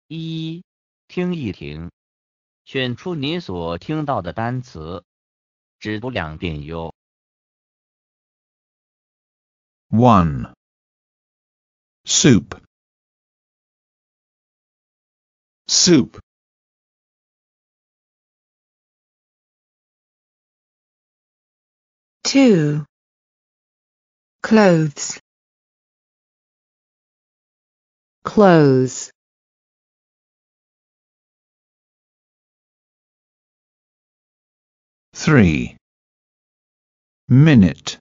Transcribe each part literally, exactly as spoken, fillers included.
一，听一听，选出你所听到的单词，只读两遍哟。 one. Soup. Soup. two. Clothes. Clothes. three. Minute.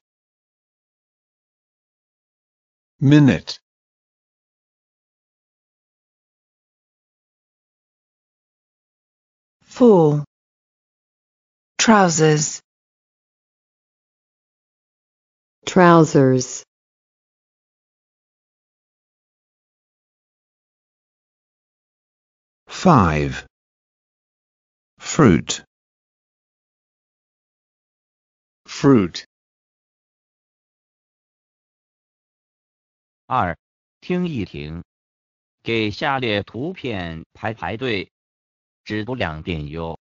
Minute. four. Trousers. Trousers. five. Fruit. Fruit. 二，听一听，给下列图片排排队，只读两遍哟。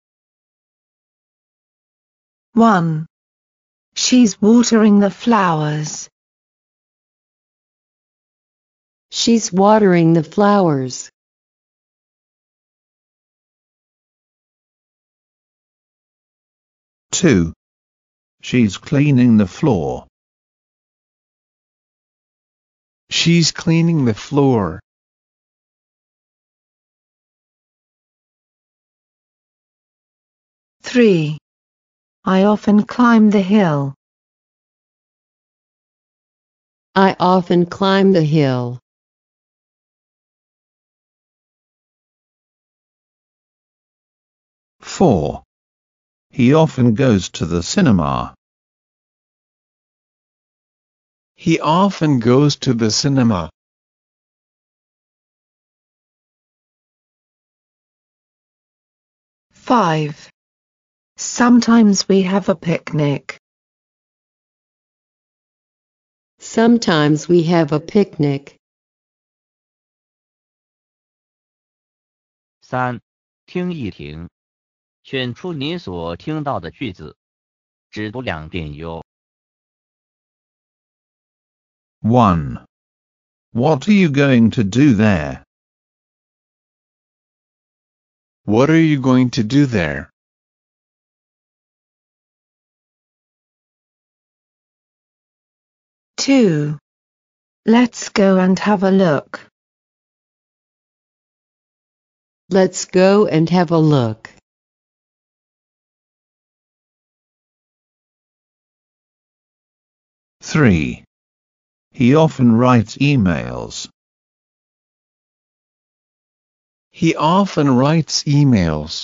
one. She's watering the flowers. She's watering the flowers. two. She's cleaning the floor. She's cleaning the floor. three. I often climb the hill. I often climb the hill. four. He often goes to the cinema. He often goes to the cinema. five. Sometimes we have a picnic. Sometimes we have a picnic. 三，听一听，选出你所听到的句子，只读两遍哟。 one. What are you going to do there? What are you going to do there? two. Let's go and have a look. Let's go and have a look. three. He often writes emails. He often writes emails.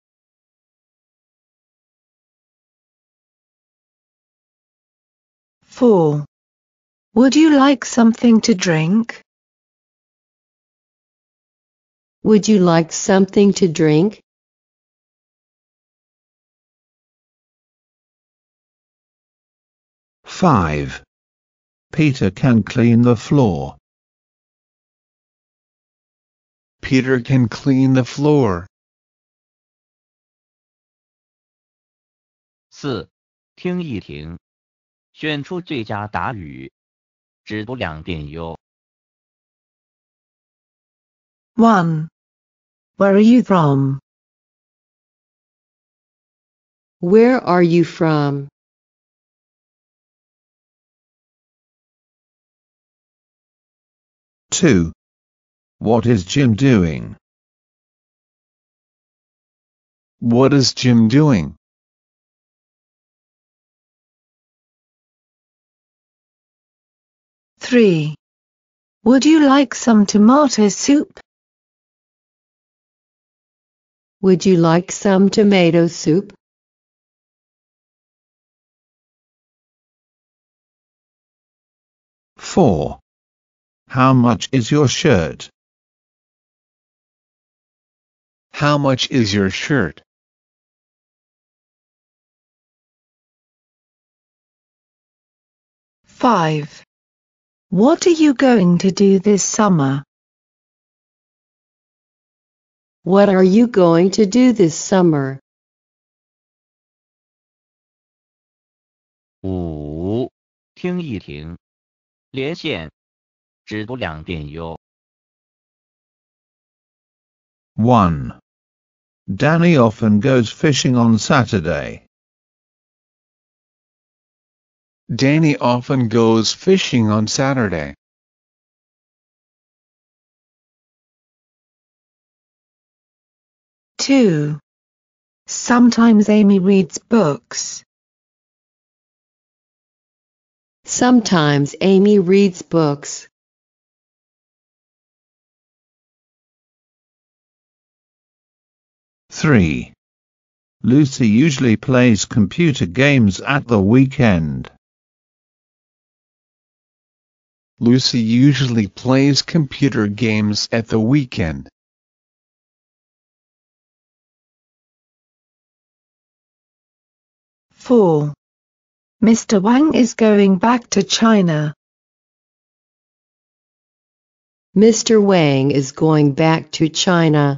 four. Would you like something to drink? Would you like something to drink? five. Peter can clean the floor. Peter can clean the floor. 四，听一听，选出最佳答语，只读两遍哟。 one. Where are you from? Where are you from? two. What is Jim doing? What is Jim doing? three. Would you like some tomato soup? Would you like some tomato soup? four. How much is your shirt? How much is your shirt? five. What are you going to do this summer? What are you going to do this summer? 五，听一听，连线，只读两遍哟。 one. Danny often goes fishing on Saturday. Danny often goes fishing on Saturday. two. Sometimes Amy reads books. Sometimes Amy reads books. three. Lucy usually plays computer games at the weekend. Lucy usually plays computer games at the weekend. four. Mister Wang is going back to China. Mister Wang is going back to China.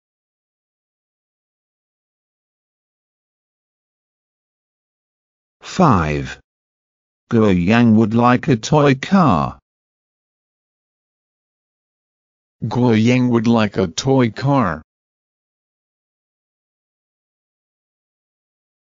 five. Guo Yang would like a toy car. Guo Yang would like a toy car.